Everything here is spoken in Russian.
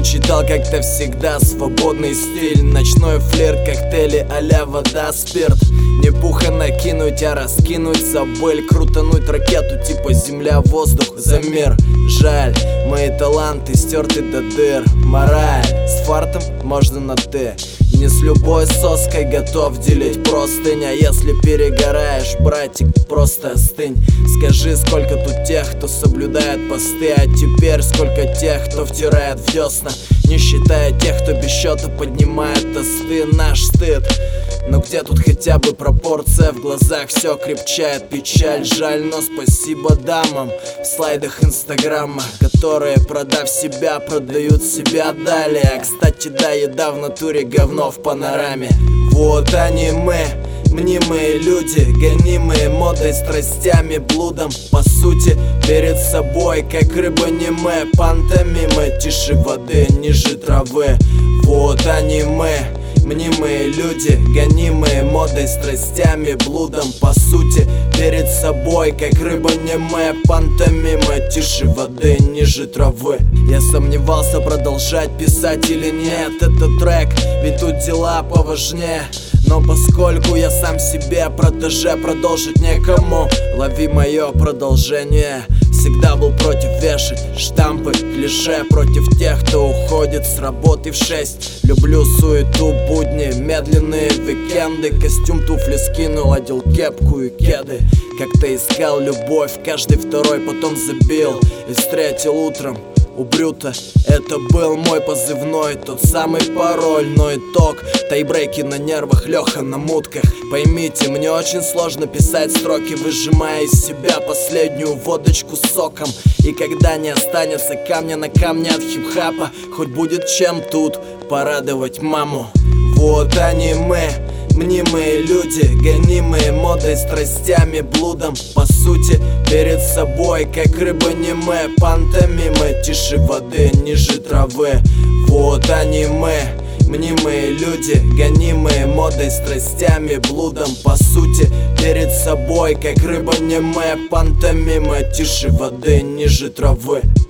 Предпочитал как-то всегда свободный стиль, ночной флирт, коктейли а-ля вода, спирт. Не пуха накинуть, а раскинуть забыль, крутануть ракету типа земля-воздух за мир. Жаль, мои таланты стерты до дыр. Мораль, с фартом можно на «ты». Не с любой соской готов делить простынь. А если перегораешь, братик, просто остынь. Скажи, сколько тут тех, кто соблюдает посты, а теперь сколько тех, кто втирает в десна, не считая тех, кто без счета поднимает тосты. Наш стыд, но где тут хотя бы пропорция? В глазах все крепчает печаль. Жаль, но спасибо дамам в слайдах инстаграма, которые, продав себя, продают себя далее. Кстати, да, еда в натуре, говно в панораме. Вот они мы, мнимые люди, гонимые модой, страстями, блудом. По сути, перед собой, как рыба немая, пантомима, тише воды, ниже травы. Вот они мы, мнимые люди, гонимые модой, страстями, блудом. По сути, перед собой, как рыба немая, пантомима, тише воды, ниже травы. Я сомневался, продолжать писать или нет этот трек, ведь тут дела поважнее. Но поскольку я сам себе протеже, продолжить некому. Лови мое продолжение. Всегда был против вешать штампы, клише, против тех, кто уходит с работы в 6. Люблю суету, будни, медленные викенды. Костюм, туфли скинул, одел кепку и кеды. Как-то искал любовь, каждый второй потом забил и встретил утром у Брюта. Это был мой позывной, тот самый пароль. Но итог, тайбрейки на нервах, Леха на мутках. Поймите, мне очень сложно писать строки, выжимая из себя последнюю водочку с соком. И когда не останется камня на камне от хип-хапа, хоть будет чем тут порадовать маму. Вот они мы, мнимые люди, гонимые модой, страстями, блудом. По сути, перед собой, как рыба немая, пантомима, тише воды, ниже травы. Вот они мы, мнимые люди, гонимые модой, страстями, блудом. По сути, перед собой, как рыба немая, пантомима, тише воды, ниже травы.